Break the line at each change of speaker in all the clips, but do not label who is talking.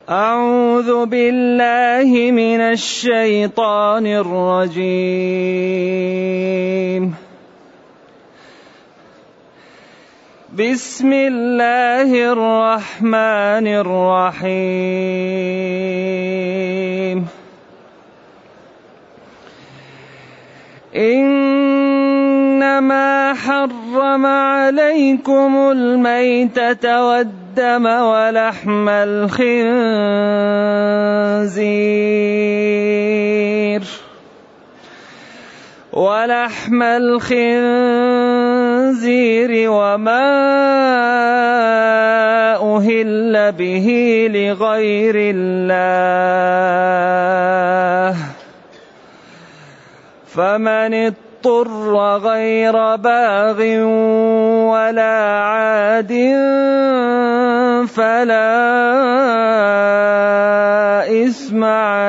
أعوذ بالله من الشيطان الرجيم. بسم الله الرحمن الرحيم. إنما حرم عليكم الميتة والدم ولحم الخنزير وما أهل به لغير الله، فمن اضطر غير باغ ولا عاد فلا إثم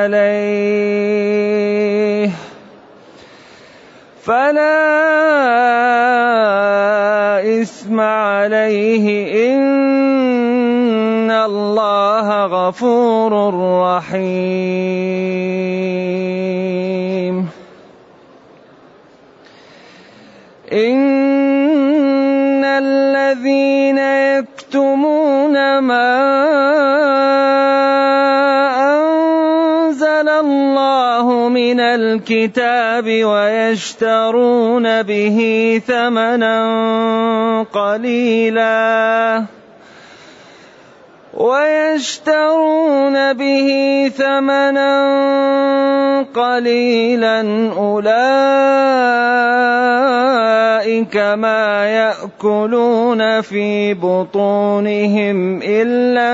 عليه إن الله غفور رحيم. إن الذين يكتمون ما أنزل الله من الكتاب ويشترون به ثمنا قليلا أولئك ما يأكلون في بطونهم إلا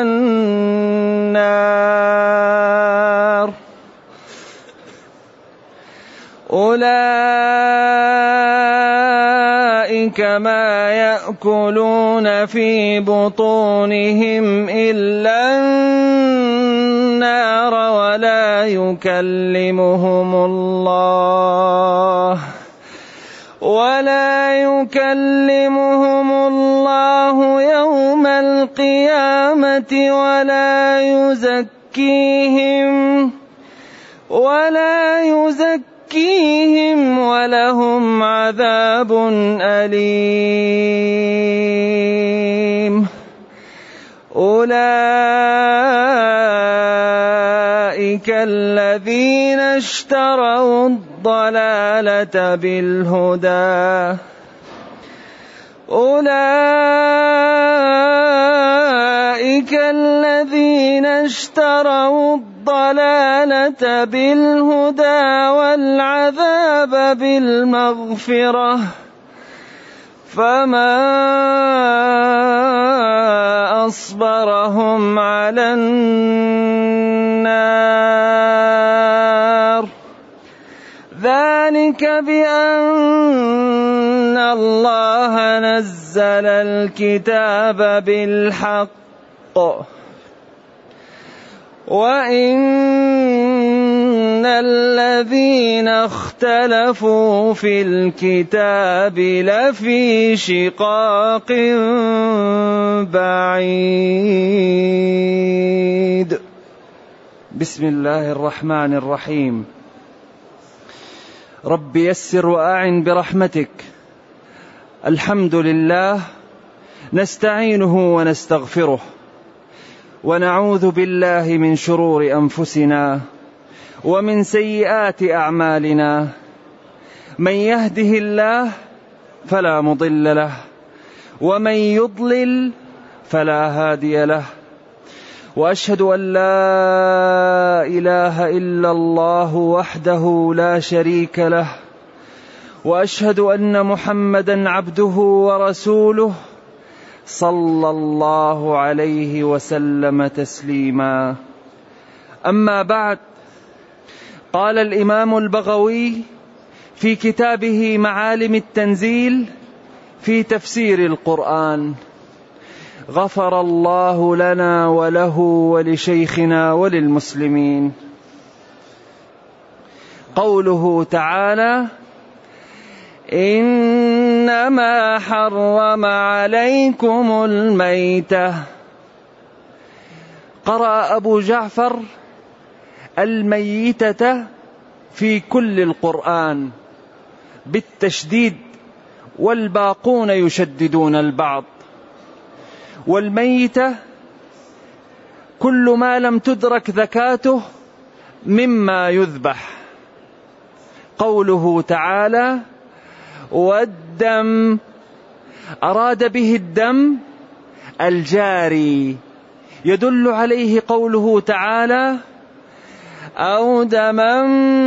النار، ولا يكلمهم الله يوم القيامة ولا يزكيهم ولهم عذاب أليم. أولئك الذين اشتروا الضلالة بالهدى والعذاب بالمغفرة، فما أصبرهم على النار. ذلك بأن الله نزل الكتاب بالحق وإن الذين اختلفوا في الكتاب لفي شقاق بعيد. بسم الله الرحمن الرحيم. رب يسر وأعن برحمتك. الحمد لله، نستعينه ونستغفره، ونعوذ بالله من شرور أنفسنا ومن سيئات أعمالنا. من يهده الله فلا مضل له، ومن يضلل فلا هادي له، وأشهد أن لا إله إلا الله وحده لا شريك له، وأشهد أن محمدا عبده ورسوله صلى الله عليه وسلم تسليما. أما بعد، قال الإمام البغوي في كتابه معالم التنزيل في تفسير القرآن: غفر الله لنا وله ولشيخنا وللمسلمين. قوله تعالى: إنما حرم عليكم الميتة. قرأ أبو جعفر الميتة في كل القرآن بالتشديد، والباقون يشددون البعض. والميتة كل ما لم تدرك ذكاته مما يذبح. قوله تعالى والدم أراد به الدم الجاري، يدل عليه قوله تعالى أو دما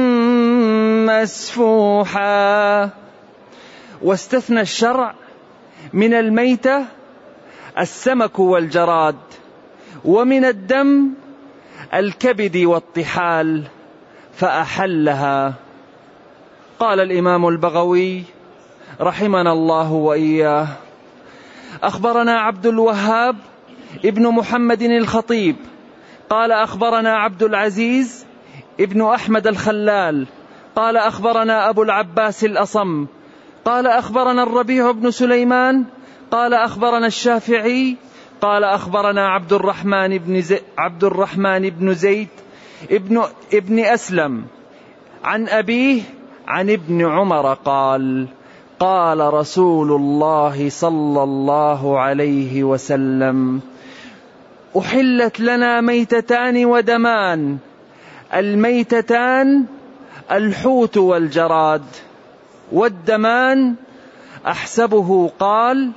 مسفوحا. واستثنى الشرع من الميتة السمك والجراد، ومن الدم الكبد والطحال فأحلها. قال الإمام البغوي رحمنا الله وإياه: أخبرنا عبد الوهاب ابن محمد الخطيب قال أخبرنا عبد العزيز ابن أحمد الخلال قال أخبرنا أبو العباس الأصم قال أخبرنا الربيع بن سليمان قال أخبرنا الشافعي قال أخبرنا عبد الرحمن بن زيد ابن أسلم عن أبيه عن ابن عمر قال قال رسول الله صلى الله عليه وسلم أحلت لنا ميتتان ودمان، الميتتان الحوت والجراد، والدمان أحسبه قال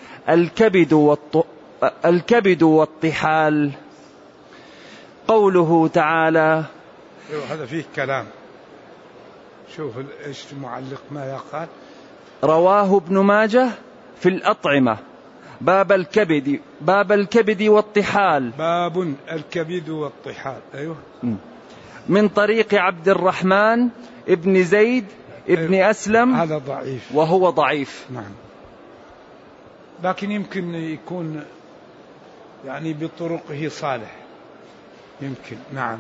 الكبد والطحال. قوله تعالى
هذا فيه كلام، شوف ايش المعلق ما قال.
رواه ابن ماجه في الأطعمة باب الكبد والطحال.
باب الكبد والطحال، أيوه،
من طريق عبد الرحمن ابن زيد ابن أسلم.
هذا ضعيف،
وهو ضعيف.
نعم، لكن يمكن يكون يعني بطرقه صالح، يمكن. نعم.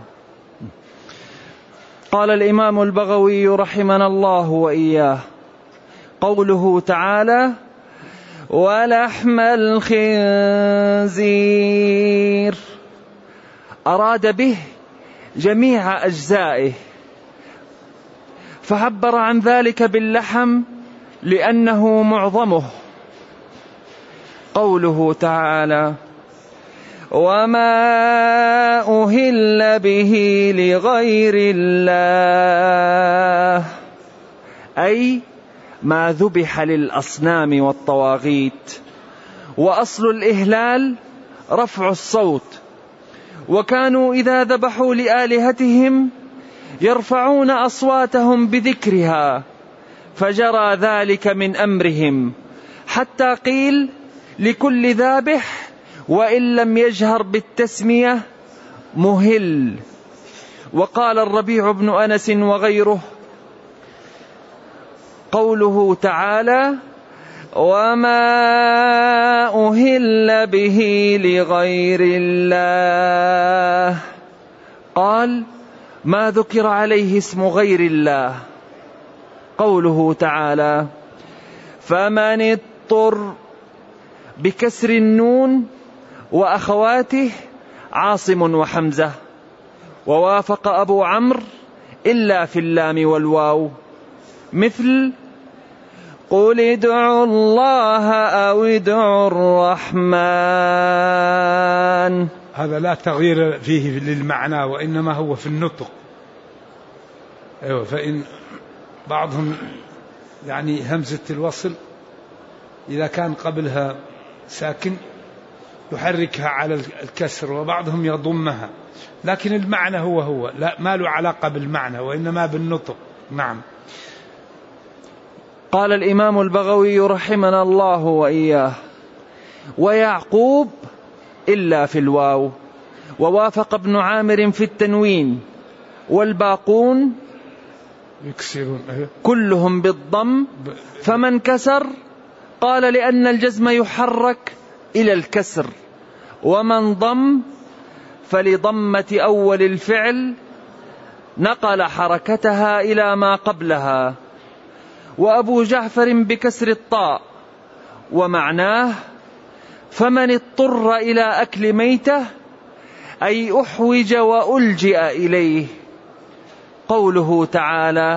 قال الإمام البغوي رحمنا الله وإياه: قوله تعالى ولحم الخنزير أراد به جميع أجزائه، فعبر عن ذلك باللحم لأنه معظمه. قوله تعالى وما أهل به لغير الله، أي ما ذبح للأصنام والطواغيت. وأصل الإهلال رفع الصوت، وكانوا إذا ذبحوا لآلهتهم يرفعون أصواتهم بذكرها، فجرى ذلك من أمرهم، حتى قيل لكل ذابح وإن لم يجهر بالتسمية مهل. وقال الربيع بن أنس وغيره: قوله تعالى وما أهل به لغير الله، قال ما ذكر عليه اسم غير الله. قوله تعالى فمن اضطر بكسر النون وأخواته عاصم وحمزة، ووافق أبو عمرو إلا في اللام والواو، مثل قل ادعوا الله أو ادعوا الرحمن.
هذا لا تغيير فيه للمعنى، وإنما هو في النطق. أيوة، فإن بعضهم يعني همزة الوصل إذا كان قبلها ساكن يحركها على الكسر، وبعضهم يضمها، لكن المعنى هو لا، ما له علاقة بالمعنى وإنما بالنطق. نعم.
قال الإمام البغوي رحمنا الله وإياه: ويعقوب إلا في الواو، ووافق ابن عامر في التنوين، والباقون
يكسرون
كلهم بالضم، فمن كسر قال لأن الجزم يحرك إلى الكسر، ومن ضم فلضمة أول الفعل نقل حركتها إلى ما قبلها. وأبو جعفر بكسر الطاء، ومعناه فمن اضطر إلى أكل ميتة أي أحوج وألجئ إليه. قوله تعالى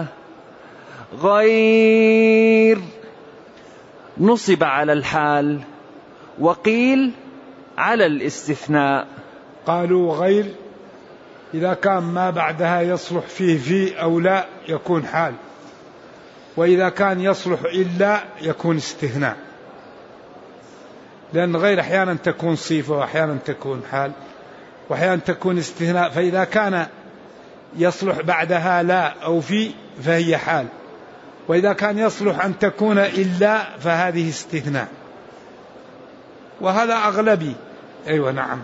غير نصب على الحال، وقيل على الاستثناء.
قالوا غير إذا كان ما بعدها يصلح فيه في أو لا يكون حال، وإذا كان يصلح إلا يكون استثناء، لأن غير أحيانا تكون صفة وأحيانا تكون حال وأحيانا تكون استثناء. فإذا كان يصلح بعدها لا أو في فهي حال، وإذا كان يصلح أن تكون إلا فهذه استثناء، وهذا أغلبي. أيوة نعم.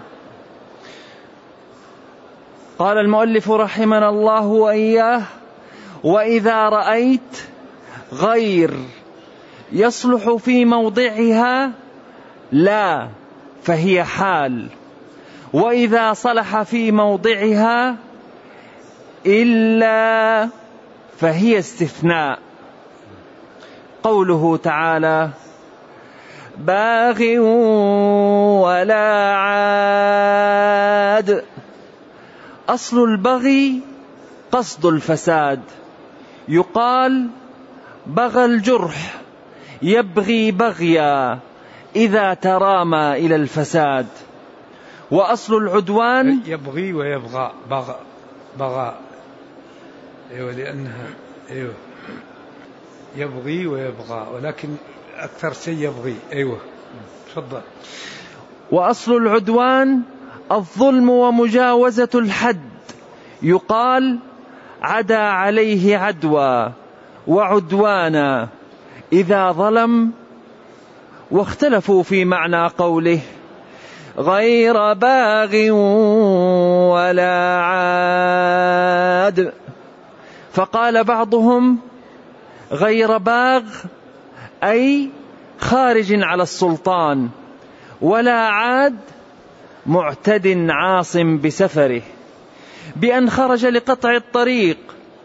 قال المؤلف رحمنا الله وإياه: وإذا رأيت غير يصلح في موضعها لا فهي حال، وإذا صلح في موضعها إلا فهي استثناء. قوله تعالى باغ ولا عاد. أصل البغي قصد الفساد، يقال بغى الجرح يبغي بغيا إذا ترامى إلى الفساد. وأصل العدوان
يبغي ويبغى بغى. أيوة لأنها أيوة يبغي ويبغى، ولكن أكثر شيء يبغي. أيوة تفضل.
وأصل العدوان الظلم ومجاوزة الحد، يقال عدا عليه عدوى وعدوانا إذا ظلم. واختلفوا في معنى قوله غير باغ ولا عاد، فقال بعضهم غير باغ أي خارج على السلطان، ولا عاد معتد عاص بسفره بأن خرج لقطع الطريق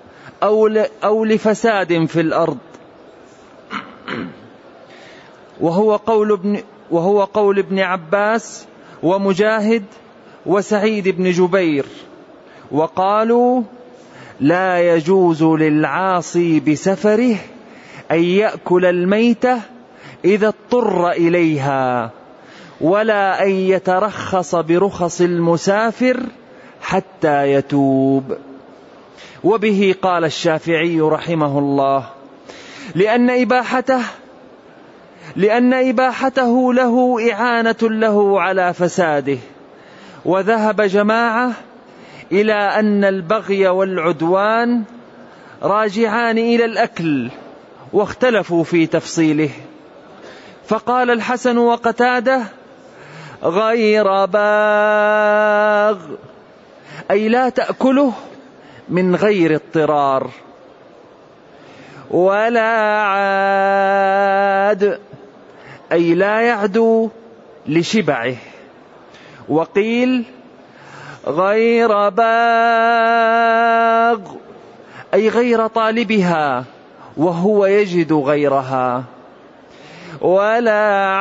أو لفساد في الأرض. وهو قول ابن عباس ومجاهد وسعيد بن جبير. وقالوا لا يجوز للعاصي بسفره أن يأكل الميتة إذا اضطر إليها، ولا أن يترخص برخص المسافر حتى يتوب. وبه قال الشافعي رحمه الله لأن إباحته له إعانة له على فساده. وذهب جماعة إلى أن البغي والعدوان راجعان إلى الأكل، واختلفوا في تفصيله. فقال الحسن وقتاده غير باغ أي لا تأكله من غير اضطرار، ولا عاد أي لا يعدو لشبعه. وقيل غير باغ أي غير طالبها وهو يجد غيرها، ولا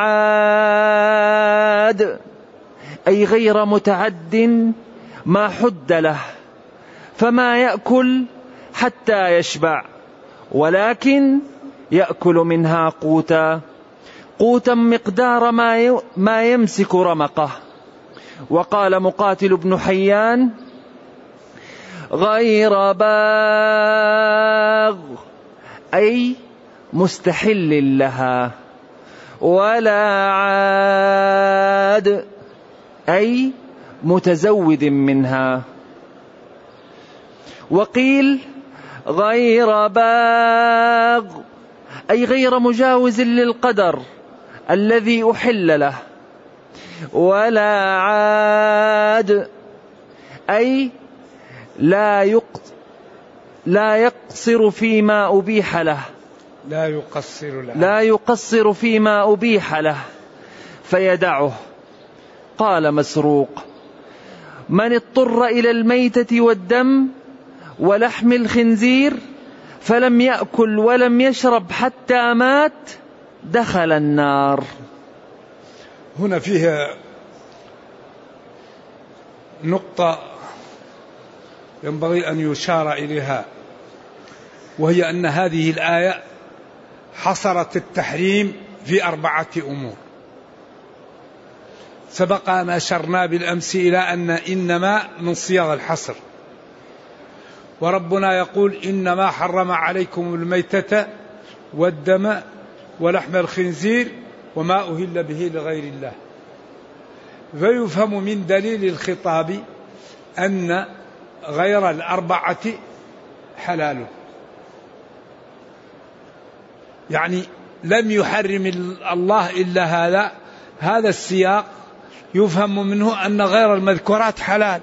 عاد أي غير متعد ما حد له، فما يأكل حتى يشبع، ولكن يأكل منها قوتا مقدار ما يمسك رمقه. وقال مقاتل بن حيان غير باغ أي مستحل لها، ولا عاد أي متزود منها. وقيل غير باغ أي غير مجاوز للقدر الذي أحل له، ولا عاد أي لا يقصر فيما أبيح له، لا يقصر فيما أبيح له فيدعه. قال مسروق من اضطر إلى الميتة والدم ولحم الخنزير فلم يأكل ولم يشرب حتى مات دخل النار.
هنا فيها نقطة ينبغي أن يشار إليها، وهي أن هذه الآية حصرت التحريم في 4 أمور. سبق أن أشرنا بالأمس إلى أن إنما من صيغ الحصر، وربنا يقول إنما حرم عليكم الميتة والدم ولحم الخنزير وما أهل به لغير الله. فيفهم من دليل الخطاب أن غير 4 حلال، يعني لم يحرم الله إلا هذا السياق يفهم منه أن غير المذكورات حلال.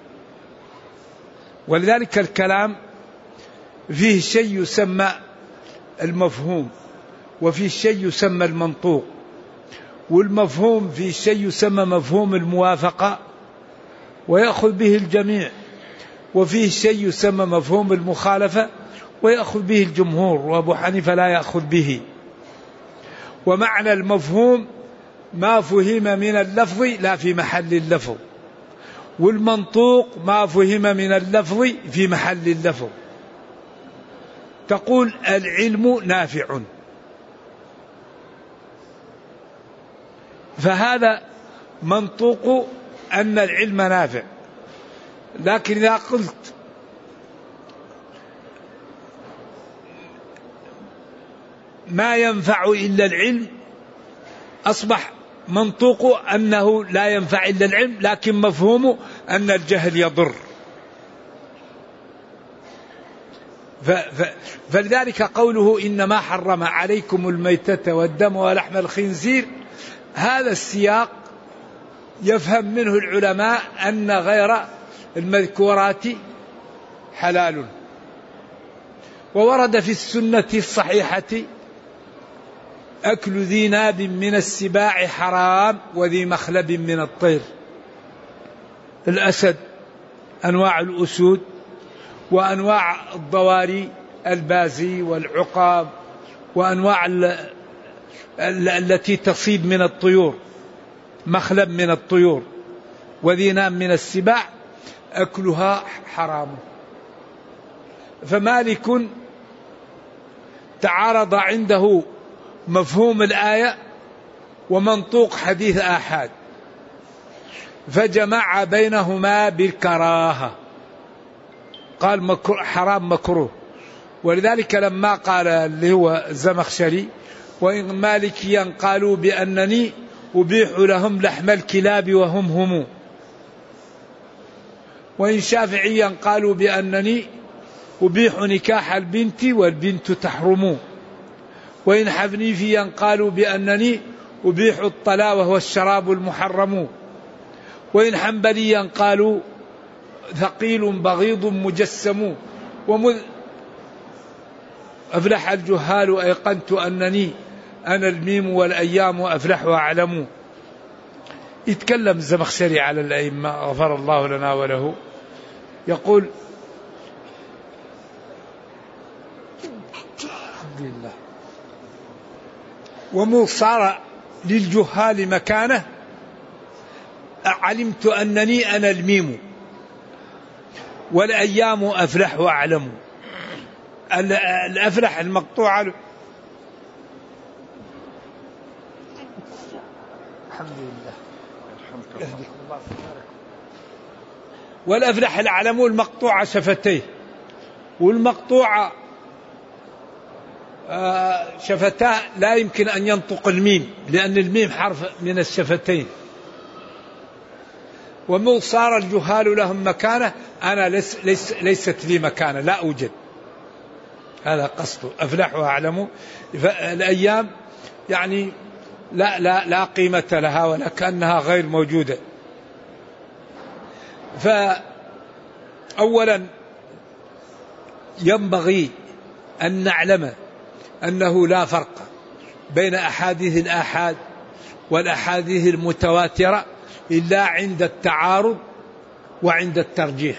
ولذلك الكلام فيه شيء يسمى المفهوم، وفيه شيء يسمى المنطوق، والمفهوم فيه شيء يسمى مفهوم الموافقة ويأخذ به الجميع، وفيه شيء يسمى مفهوم المخالفة ويأخذ به الجمهور، وأبو حنيفة لا يأخذ به. ومعنى المفهوم ما فهم من اللفظ لا في محل اللفظ، والمنطوق ما فهم من اللفظ في محل اللفظ. تقول العلم نافع، فهذا منطوق أن العلم نافع. لكن إذا قلت ما ينفع إلا العلم أصبح منطوق أنه لا ينفع إلا العلم، لكن مفهومه أن الجهل يضر. فلذلك قوله إنما حرم عليكم الميتة والدم ولحم الخنزير، هذا السياق يفهم منه العلماء أن غير المذكورات حلال. وورد في السنة الصحيحة أكل ذي ناب من السباع حرام وذي مخلب من الطير. الأسد، أنواع الأسود، وأنواع الضواري البازي والعقاب، وأنواع التي تصيد من الطيور، مخلب من الطيور وذي ناب من السباع، أكلها حرام. فمالك تعارض عنده مفهوم الآية ومنطوق حديث آحاد، فجمع بينهما بالكراهة، قال حرام مكروه. ولذلك لما قال اللي هو الزمخشري وإن مالكيا قالوا بأنني أبيح لهم لحم الكلاب وهم هم، وإن شافعيا قالوا بأنني أبيح نكاح البنت والبنت تحرم، وإن حنيفيا قالوا بأنني أبيح الطلاء وهو الشراب المحرم، وإن حنبليا قالوا ثقيل بغيض مجسم، ومذ أفلح الجهال أيقنت أنني أنا الميم والأيام أفلح وأعلم. يتكلم الزمخشري على الأئمة غفر الله لنا وله، يقول الحمد لله ومن صار للجهال مكانه علمت أنني أنا الميم والأيام أفلح وأعلم. الأفلح المقطوع الحمد لله والأفلح الأعلم المقطوع شفتيه، والمقطوع شفتاه لا يمكن أن ينطق الميم لأن الميم حرف من الشفتين. ومن صار الجهال لهم مكانه أنا ليست لي مكانه، لا أوجد. هذا قصده أفلح وأعلم. الأيام يعني لا قيمة لها ولا كأنها غير موجودة. فأولا ينبغي أن نعلم أنه لا فرق بين أحاديث الآحاد والأحاديث المتواترة إلا عند التعارض وعند الترجيح.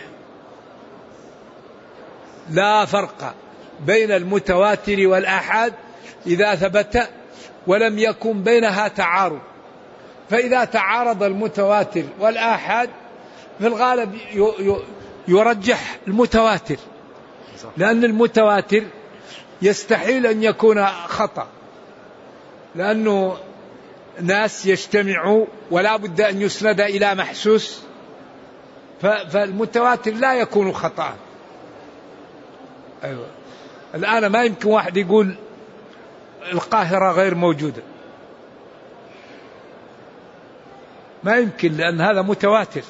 لا فرق بين المتواتر والآحاد إذا ثبت ولم يكن بينها تعارض. فإذا تعارض المتواتر والآحاد في الغالب يرجح المتواتر، لأن المتواتر يستحيل أن يكون خطأ، لأنه ناس يجتمعوا ولا بد أن يسند إلى محسوس، فالمتواتر لا يكون خطأ. أيوة. الآن ما يمكن واحد يقول القاهرة غير موجودة، ما يمكن، لأن هذا متواتر،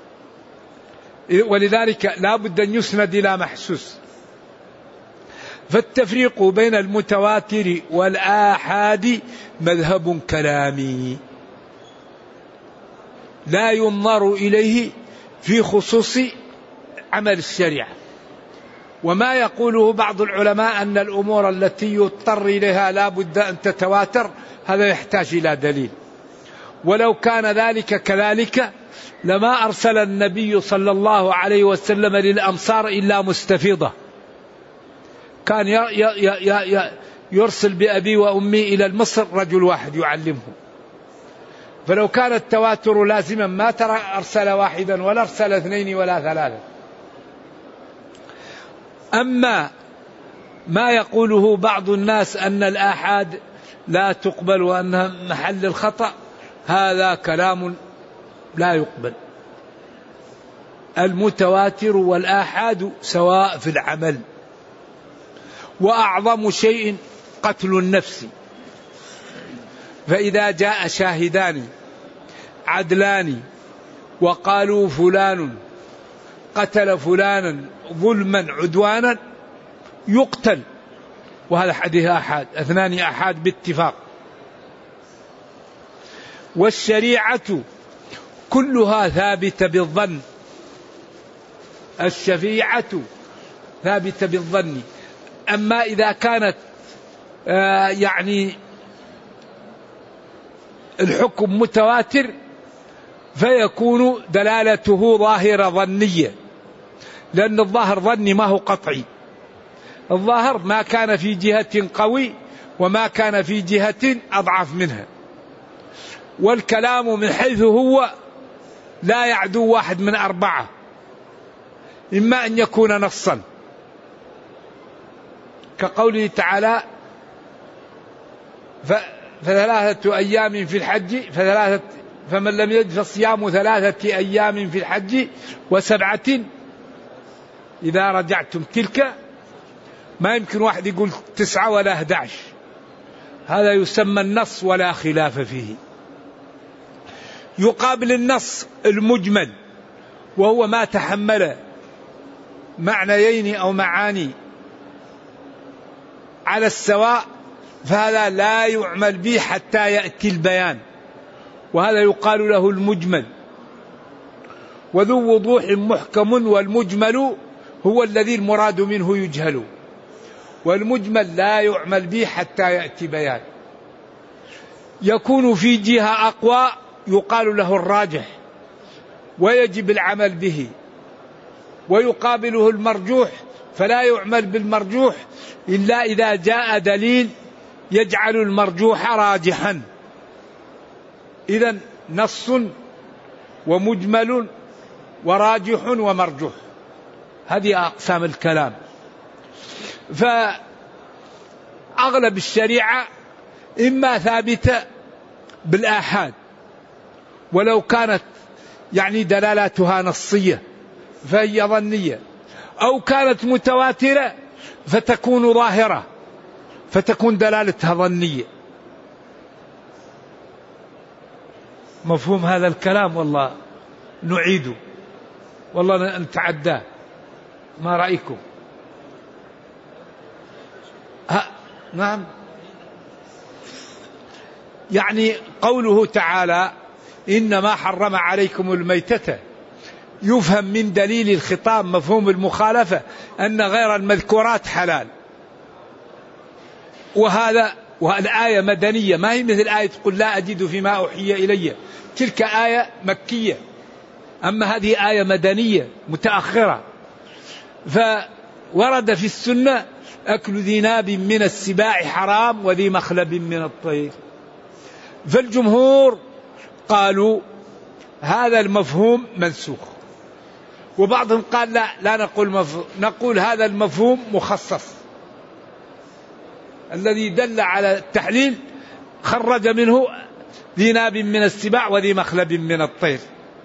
ولذلك لا بد أن يسند إلى محسوس. فالتفريق بين المتواتر والآحاد مذهب كلامي لا ينظر إليه في خصوص عمل الشريعة. وما يقوله بعض العلماء أن الأمور التي يضطر إليها لا بد أن تتواتر، هذا يحتاج إلى دليل. ولو كان ذلك كذلك لما أرسل النبي صلى الله عليه وسلم للأمصار إلا مستفيضة، كان يرسل بأبي وأمي إلى المصر رجل واحد يعلمهم. فلو كان التواتر لازما ما ترى أرسل واحدا ولا أرسل اثنين ولا ثلاثة. أما ما يقوله بعض الناس أن الآحاد لا تقبل وأنها محل الخطأ، هذا كلام لا يقبل. المتواتر والآحاد سواء في العمل. وأعظم شيء قتل النفس، فإذا جاء شاهدان عدلان وقالوا فلان قتل فلانا ظلما عدوانا يقتل، وهذا حديث أحاد، اثنان أحاد باتفاق. والشريعة كلها ثابتة بالظن، الشفيعة ثابتة بالظن. أما إذا كانت يعني الحكم متواتر فيكون دلالته ظاهرة ظنية، لأن الظاهر ظني ما هو قطعي. الظاهر ما كان في جهة قوي وما كان في جهة أضعف منها. والكلام من حيث هو لا يعدو واحد من أربعة، إما أن يكون نصا كقوله تعالى فثلاثة أيام في الحج فمن لم يجد فصيام 3 أيام في الحج و7 إذا رجعتم. تلك ما يمكن واحد يقول 9 ولا 11، هذا يسمى النص ولا خلاف فيه. يقابل النص المجمل وهو ما تحمل معنيين أو معاني على السواء، فهذا لا يعمل به حتى يأتي البيان، وهذا يقال له المجمل. وذو وضوح محكم، والمجمل هو الذي المراد منه يجهل، والمجمل لا يعمل به حتى يأتي بيان. يكون في جهة أقوى يقال له الراجح ويجب العمل به، ويقابله المرجوح فلا يعمل بالمرجوح إلا إذا جاء دليل يجعل المرجوح راجحا. إذن نص ومجمل وراجح ومرجوح، هذه أقسام الكلام. فأغلب الشريعة إما ثابتة بالآحاد ولو كانت يعني دلالاتها نصية فهي ظنية، أو كانت متواترة فتكون ظاهرة فتكون دلالتها ظنية. مفهوم هذا الكلام؟ والله نعيده، والله نتعداه. ما رأيكم؟ نعم. يعني قوله تعالى إنما حرم عليكم الميتة، يفهم من دليل الخطاب مفهوم المخالفة أن غير المذكورات حلال. والآية مدنية، ما هي مثل آية قل لا أجد فيما أوحي إلي، تلك آية مكية، أما هذه آية مدنية متأخرة. فورد في السنة أكل ذي ناب من السباع حرام وذي مخلب من الطير. فالجمهور قالوا هذا المفهوم منسوخ. وبعضهم قال لا نقول نقول هذا المفهوم مخصص، الذي دل على التحليل خرج منه ذي ناب من السباع وذي مخلب من الطير.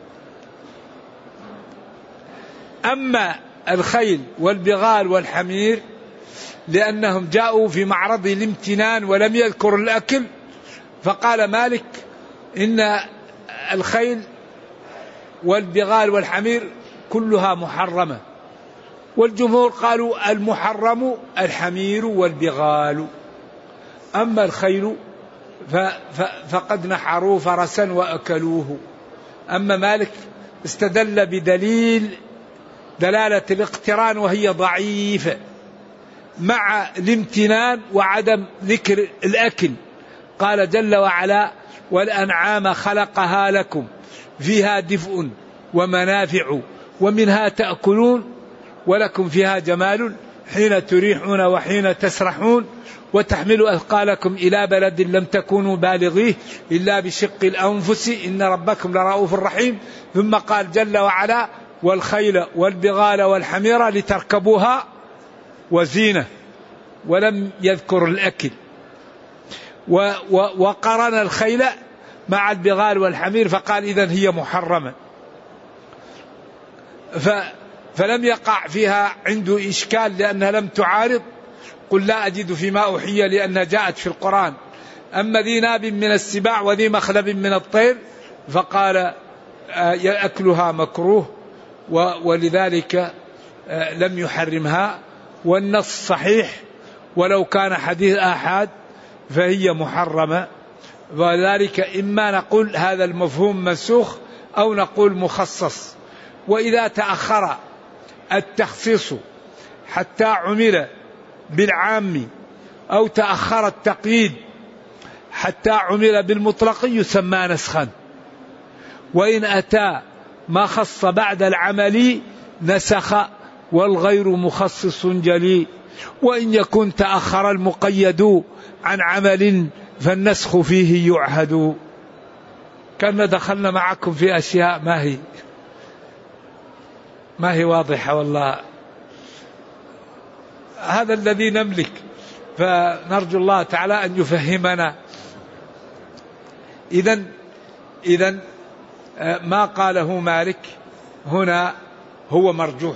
أما الخيل والبغال والحمير لأنهم جاءوا في معرض الامتنان ولم يذكروا الأكل، فقال مالك إن الخيل والبغال والحمير كلها محرمة، والجمهور قالوا المحرم الحمير والبغال، أما الخيل فقد نحروا فرسا وأكلوه. أما مالك استدل بدليل دلالة الاقتران وهي ضعيفة مع الامتنان وعدم ذكر الأكل. قال جل وعلا والأنعام خلقها لكم فيها دفء ومنافع ومنها تأكلون ولكم فيها جمال حين تريحون وحين تسرحون وتحمل أثقالكم إلى بلد لم تكونوا بالغيه إلا بشق الأنفس إن ربكم لرؤوف رحيم. ثم قال جل وعلا والخيل والبغال والحمير لتركبوها وزينة، ولم يذكر الأكل. وقرن الخيل مع البغال والحمير فقال إذن هي محرمة، فلم يقع فيها عنده إشكال لأنها لم تعارض. قل لا أجد فيما أوحي لأنها جاءت في القرآن. أما ذي ناب من السباع وذي مخلب من الطير فقال أكلها مكروه ولذلك لم يحرمها. والنص صحيح ولو كان حديث آحاد فهي محرمة، وذلك إما نقول هذا المفهوم منسوخ أو نقول مخصص. وإذا تأخر التخصيص حتى عمل بالعام أو تأخر التقييد حتى عمل بالمطلق يسمى نسخا. وإن أتى ما خص بعد العمل نسخ والغير مخصص جلي. وإن يكن تأخر المقيد عن عمل فالنسخ فيه يعهد. كنا دخلنا معكم في أشياء ما هي واضحة والله. هذا الذي نملك، فنرجو الله تعالى أن يفهمنا. إذن ما قاله مالك هنا هو مرجوح.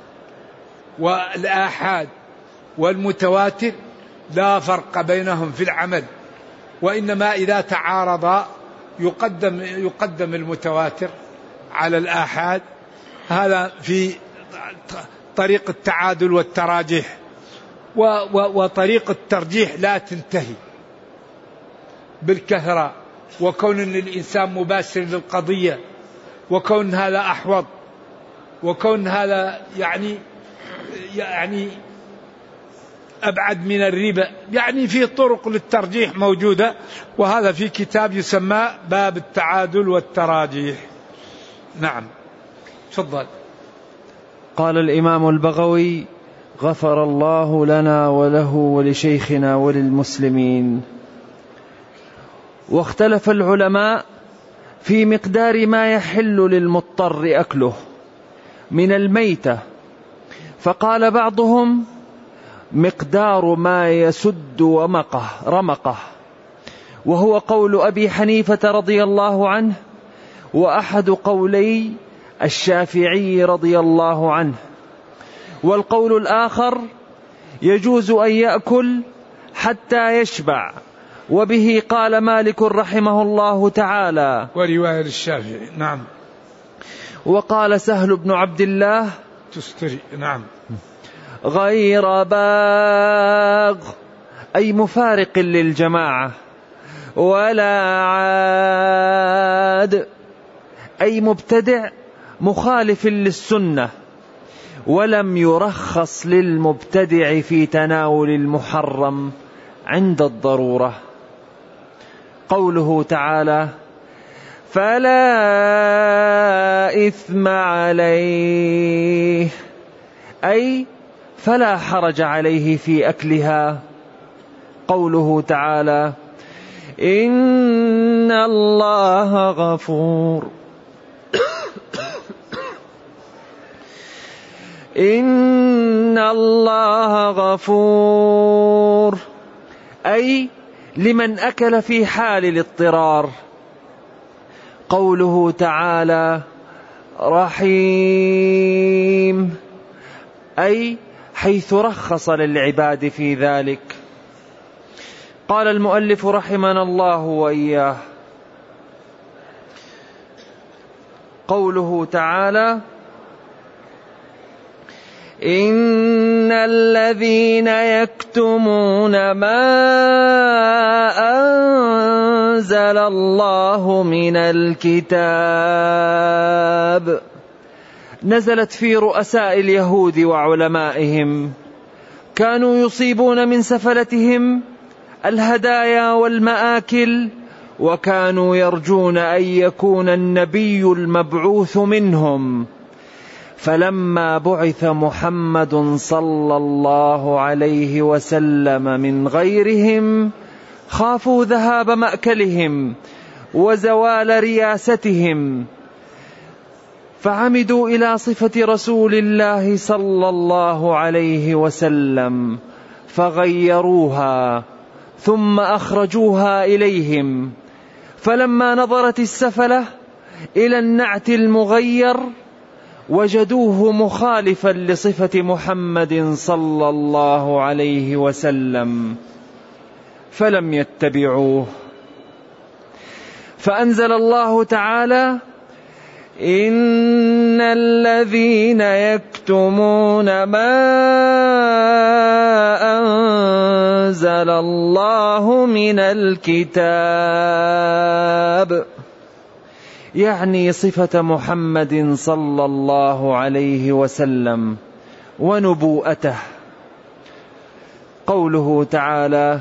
والآحاد والمتواتر لا فرق بينهم في العمل، وإنما إذا تعارضا يقدم المتواتر على الآحاد. هذا في طريق التعادل والتراجيح. وطريق الترجيح لا تنتهي بالكثرة، وكون أن الإنسان مباشر للقضية، وكون هذا أحوط، وكون هذا يعني أبعد من الربا، يعني في طرق للترجيح موجودة. وهذا في كتاب يسمى باب التعادل والتراجيح. نعم تفضل.
قال الإمام البغوي غفر الله لنا وله ولشيخنا وللمسلمين. واختلف العلماء في مقدار ما يحل للمضطر أكله من الميتة، فقال بعضهم مقدار ما يسد رمقه، وهو قول أبي حنيفة رضي الله عنه، وأحد قولي الشافعي رضي الله عنه. والقول الآخر يجوز أن يأكل حتى يشبع، وبه قال مالك رحمه الله تعالى،
ورواية الشافعي. نعم.
وقال سهل بن عبد الله
تستري. نعم.
غير باغ أي مفارق للجماعة، ولا عاد أي مبتدع مخالف للسنة، ولم يرخص للمبتدع في تناول المحرم عند الضرورة. قوله تعالى فلا إثم عليه أي فلا حرج عليه في أكلها. قوله تعالى إن الله غفور إن الله غفور، أي لمن أكل في حال الاضطرار. قوله تعالى رحيم، أي حيث رخص للعباد في ذلك. قال المؤلف رحمنا الله وإياه: قوله تعالى إن الذين يكتمون ما أنزل الله من الكتاب، نزلت في رؤساء اليهود وعلمائهم، كانوا يصيبون من سفلتهم الهدايا والمآكل، وكانوا يرجون أن يكون النبي المبعوث منهم. فلما بعث محمد صلى الله عليه وسلم من غيرهم خافوا ذهاب مأكلهم وزوال رياستهم، فعمدوا إلى صفة رسول الله صلى الله عليه وسلم فغيروها ثم أخرجوها إليهم. فلما نظرت السفلة إلى النعت المغير وجدوه مخالفا لصفة محمد صلى الله عليه وسلم فلم يتبعوه، فأنزل الله تعالى إن الذين يكتمون ما أنزل الله من الكتاب، يعني صفة محمد صلى الله عليه وسلم ونبوءته. قوله تعالى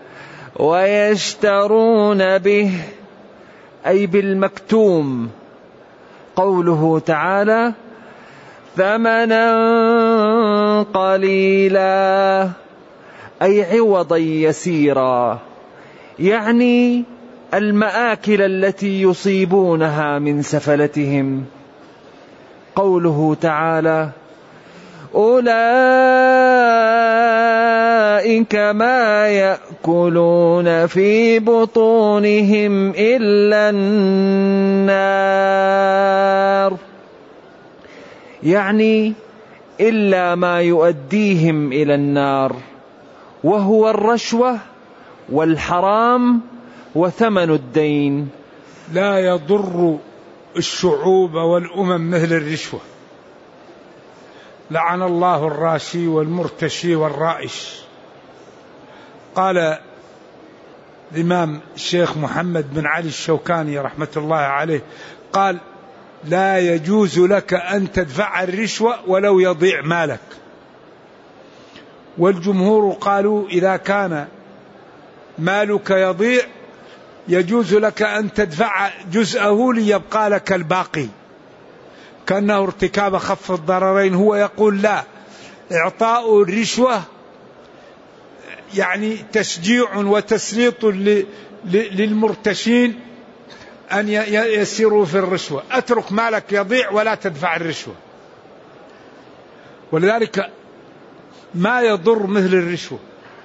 ويشترون به، أي بالمكتوم. قوله تعالى ثمنا قليلا، أي عوضا يسيرا، يعني المآكل التي يصيبونها من سفلتهم. قوله تعالى أولئك ما يأكلون في بطونهم إلا النار، يعني إلا ما يؤديهم إلى النار، وهو الرشوة والحرام وثمن الدين.
لا يضر الشعوب والأمم مثل الرشوة. لعن الله الراشي والمرتشي والرائش. قال الإمام الشيخ محمد بن علي الشوكاني رحمة الله عليه، قال لا يجوز لك أن تدفع الرشوة ولو يضيع مالك. والجمهور قالوا إذا كان مالك يضيع يجوز لك أن تدفع جزءه ليبقى لك الباقي، كأنه ارتكاب خف الضررين. هو يقول لا، إعطاء الرشوة يعني تشجيع وتسليط للمرتشين أن يسيروا في الرشوة. أترك مالك يضيع ولا تدفع الرشوة. ولذلك ما يضر مثل الرشوة،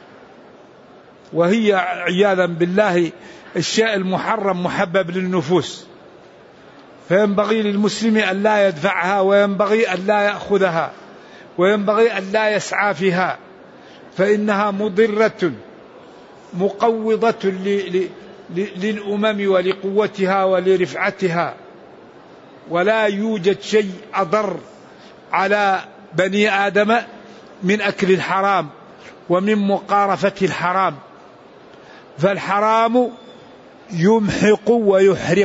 وهي عياذا بالله الشيء المحرم محبب للنفوس، فينبغي للمسلم أن لا يدفعها، وينبغي أن لا يأخذها، وينبغي أن لا يسعى فيها، فإنها مضرة مقوضة للأمم ولقوتها ولرفعتها. ولا يوجد شيء أضر على بني آدم من أكل الحرام ومن مقارفة الحرام. فالحرام يمحق ويحرق،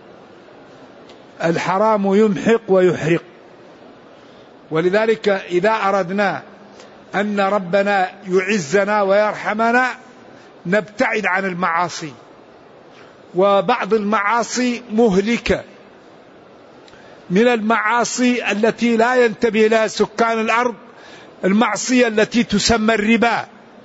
الحرام يمحق ويحرق. ولذلك إذا أردنا أن ربنا يعزنا ويرحمنا نبتعد عن المعاصي، وبعض المعاصي مهلكة. من المعاصي التي لا ينتبه لها سكان الأرض المعصية التي تسمى الربا،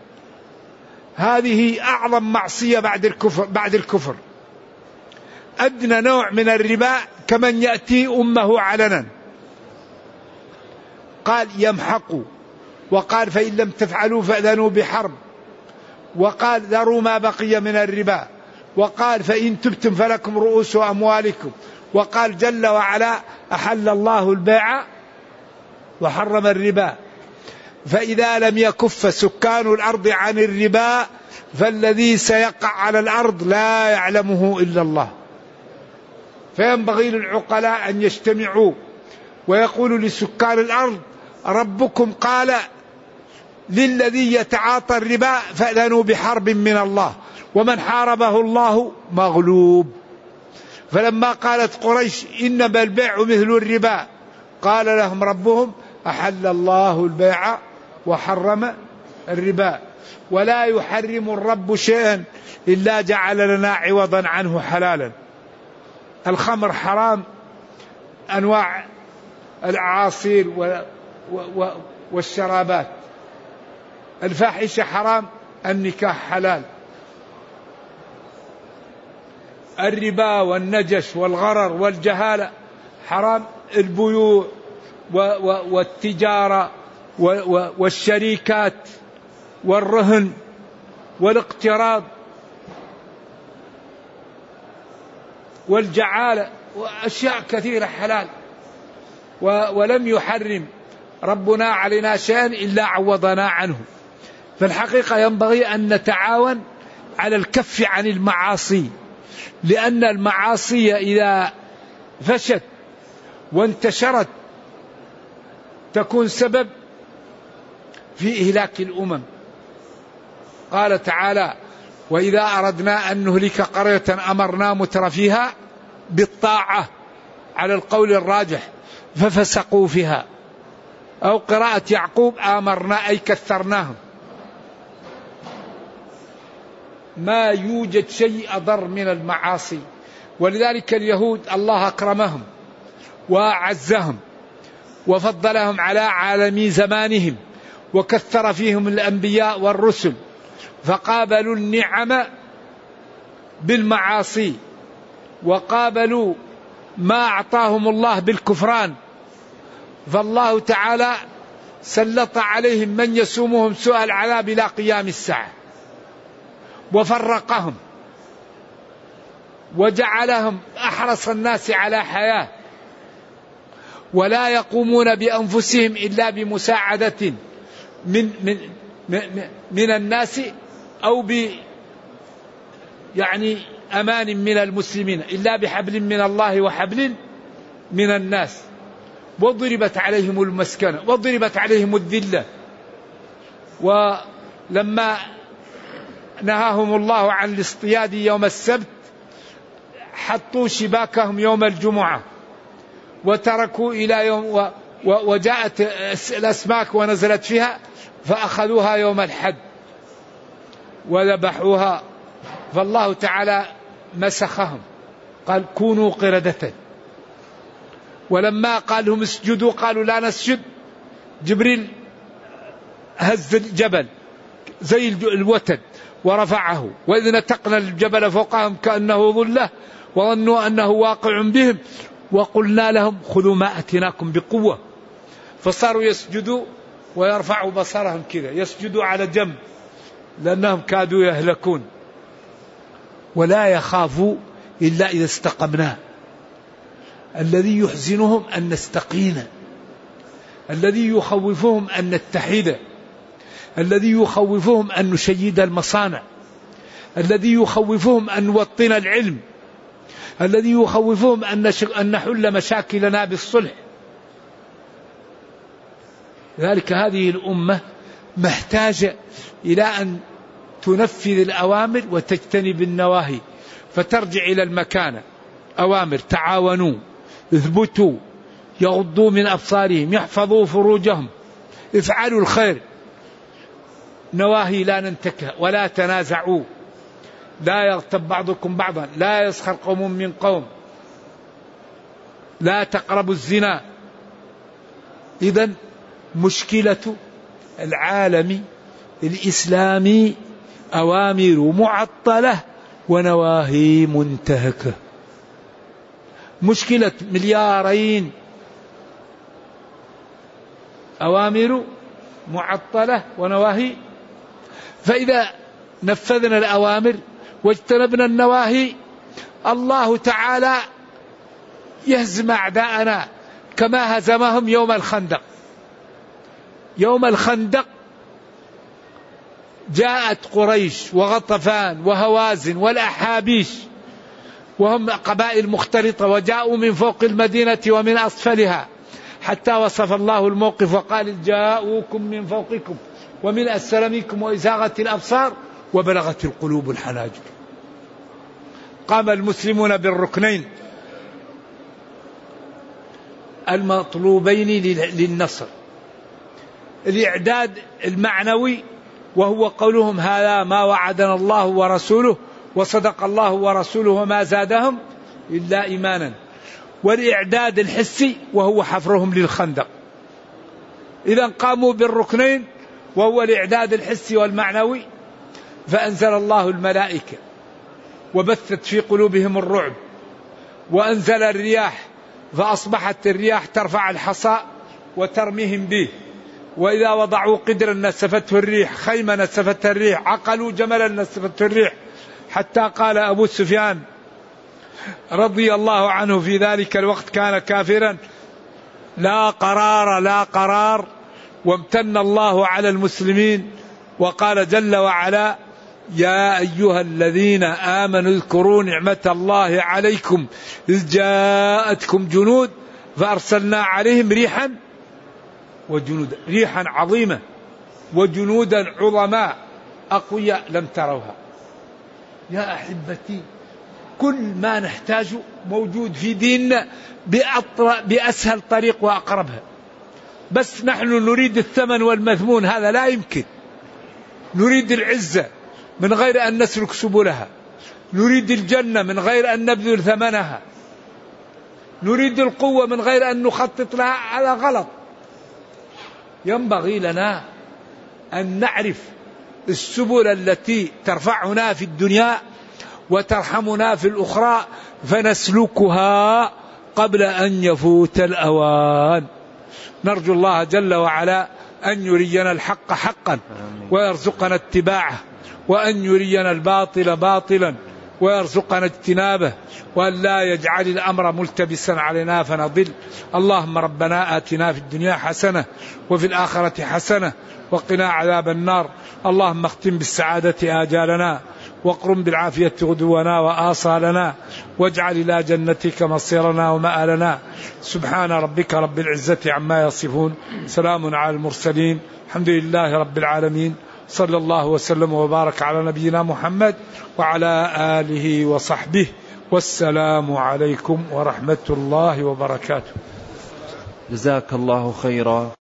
هذه أعظم معصية بعد الكفر. أدنى نوع من الربا كمن يأتي أمه علنا، قال يمحق، وقال فإن لم تفعلوا فأذنوا بحرب، وقال ذروا ما بقي من الربا، وقال فإن تبتم فلكم رؤوس أموالكم، وقال جل وعلا أحل الله البيع وحرم الربا. فإذا لم يكف سكان الأرض عن الربا فالذي سيقع على الأرض لا يعلمه إلا الله. فينبغي للعقلاء أن يجتمعوا ويقولوا لسكان الأرض ربكم قال للذي يتعاطى الربا فأذنوا بحرب من الله، ومن حاربه الله مغلوب. فلما قالت قريش إنما البيع مثل الربا قال لهم ربهم أحل الله البيع وحرم الربا، ولا يحرم الرب شيئا إلا جعل لنا عوضا عنه حلالا. الخمر حرام، أنواع العصير والشرابات، الفاحشة حرام، النكاح حلال. الربا والنجش والغرر والجهالة حرام، البيوع والتجارة والشركات والرهن والاقتراض والجعالة وأشياء كثيرة حلال. ولم يحرم ربنا علينا شيئا إلا عوضنا عنه. فالحقيقة ينبغي أن نتعاون على الكف عن المعاصي، لأن المعاصي إذا فشت وانتشرت تكون سبب في إهلاك الأمم. قال تعالى وإذا أردنا أن نهلك قرية أمرنا مترفيها بالطاعة على القول الراجح ففسقوا فيها، أو قراءة يعقوب آمرنا أي كثرناهم. ما يوجد شيء أضر من المعاصي، ولذلك اليهود الله أكرمهم وأعزهم وفضلهم على عالمي زمانهم وكثر فيهم الأنبياء والرسل، فقابلوا النعم بالمعاصي وقابلوا ما أعطاهم الله بالكفران، فالله تعالى سلط عليهم من يسومهم سوء العذاب إلى قيام الساعة، وفرقهم وجعلهم أحرص الناس على حياة، ولا يقومون بأنفسهم إلا بمساعدة من الناس أو يعني أمان من المسلمين، إلا بحبل من الله وحبل من الناس. وضربت عليهم المسكنة وضربت عليهم الذلة، ولما نهاهم الله عن الاصطياد يوم السبت حطوا شباكهم يوم الجمعة وتركوا إلى يوم وجاءت الأسماك ونزلت فيها فأخذوها يوم الحد وذبحوها، فالله تعالى مسخهم قال كونوا قردة. ولما قال لهم اسجدوا قالوا لا نسجد، جبريل هز الجبل زي الوتد ورفعه، وإذ نتقنا الجبل فوقهم كأنه ظلة وظنوا أنه واقع بهم وقلنا لهم خذوا ما أتيناكم بقوة، فصاروا يسجدوا ويرفعوا بصرهم كذا، يسجدوا على جنب لأنهم كادوا يهلكون. ولا يخافوا إلا إذا استقمنا. الذي يحزنهم أن نستقينا، الذي يخوفهم أن نتحد، الذي يخوفهم أن نشيد المصانع، الذي يخوفهم أن نوطن العلم، الذي يخوفهم أن نحل مشاكلنا بالصلح. لذلك هذه الأمة محتاجة إلى أن تنفذ الأوامر وتجتنب النواهي، فترجع إلى المكانة. أوامر تعاونوا، اثبتوا، يغضوا من أبصارهم، يحفظوا فروجهم، افعلوا الخير. نواهي لا ننتكه ولا تنازعوا، لا يغتب بعضكم بعضا، لا يسخر قوم من قوم، لا تقربوا الزنا. إذن مشكلة العالم الإسلامي أوامر معطلة ونواهي منتهكة. مشكلة 2 أوامر معطلة ونواهي. فإذا نفذنا الأوامر واجتنبنا النواهي الله تعالى يهزم أعداءنا كما هزمهم يوم الخندق. يوم الخندق جاءت قريش وغطفان وهوازن والأحابيش وهم قبائل مختلطة وجاءوا من فوق المدينة ومن أسفلها حتى وصف الله الموقف وقال جاءوكم من فوقكم ومن أسفل منكم وإزاغت الأبصار وبلغت القلوب الحناجر. قام المسلمون بالركنين المطلوبين للنصر: الإعداد المعنوي وهو قولهم هذا ما وعدنا الله ورسوله وصدق الله ورسوله وما زادهم إلا إيمانا، والإعداد الحسي وهو حفرهم للخندق. إذا قاموا بالركنين وهو الإعداد الحسي والمعنوي فأنزل الله الملائكة وبثت في قلوبهم الرعب، وأنزل الرياح فأصبحت الرياح ترفع الحصى وترميهم به، وإذا وضعوا قدرا نسفته الريح، خيمة نسفتها الريح، عقلوا جملا نسفته الريح، حتى قال أبو سفيان رضي الله عنه في ذلك الوقت كان كافرا: لا قرار لا قرار. وامتن الله على المسلمين وقال جل وعلا: يا أيها الذين آمنوا اذكروا نعمة الله عليكم إذ جاءتكم جنود فأرسلنا عليهم ريحا وجنودا، ريحا عظيمة وجنودا عظماء أقوياء لم تروها. يا أحبتي كل ما نحتاجه موجود في ديننا بأسهل طريق وأقربها، بس نحن نريد الثمن والمثمون، هذا لا يمكن. نريد العزة من غير أن نسلك سبلها، نريد الجنة من غير أن نبذل ثمنها، نريد القوة من غير أن نخطط لها، على غلط. ينبغي لنا أن نعرف السبل التي ترفعنا في الدنيا وترحمنا في الأخرى فنسلكها قبل أن يفوت الأوان. نرجو الله جل وعلا أن يرينا الحق حقا ويرزقنا اتباعه، وأن يرينا الباطل باطلا ويرزقنا اجتنابه، وأن لا يجعل الأمر ملتبسا علينا فنضل. اللهم ربنا آتنا في الدنيا حسنة وفي الآخرة حسنة وقنا عذاب النار. اللهم اختم بالسعادة آجالنا واقرم بالعافية غدونا وآصالنا، واجعل إلى جنتك مصيرنا ومآلنا. سبحان ربك رب العزة عما يصفون، سلام على المرسلين، الحمد لله رب العالمين. صلى الله وسلم وبارك على نبينا محمد وعلى آله وصحبه، والسلام عليكم ورحمة الله وبركاته.
جزاك الله خيرا.